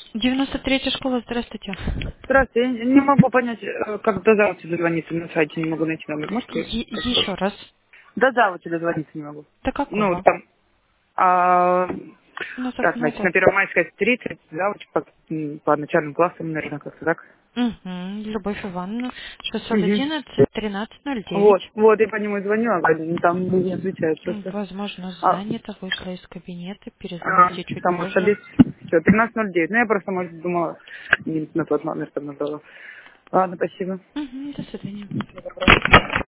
93-я школа, здравствуйте. Здравствуйте, я не могу понять, как до завтра дозвониться на сайте, не могу найти номер. Можете Еще подсказать? раз. До завтра дозвониться не могу. До Ну, какого? там, а, У нас так так, значит, на много. Первомайская 30, завтра по начальным классам, наверное, как-то так. Угу. Любовь Ивановна. Угу. 611 1309. Вот, я по нему и звоню, а там не отвечают просто. Возможно, А, занято, вышла из кабинета. Перезвоните чуть там может позже. обед. Все, 13:09. Ну, я просто, может, думала, не на тот номер там набрала. Ладно, спасибо. Угу. До свидания.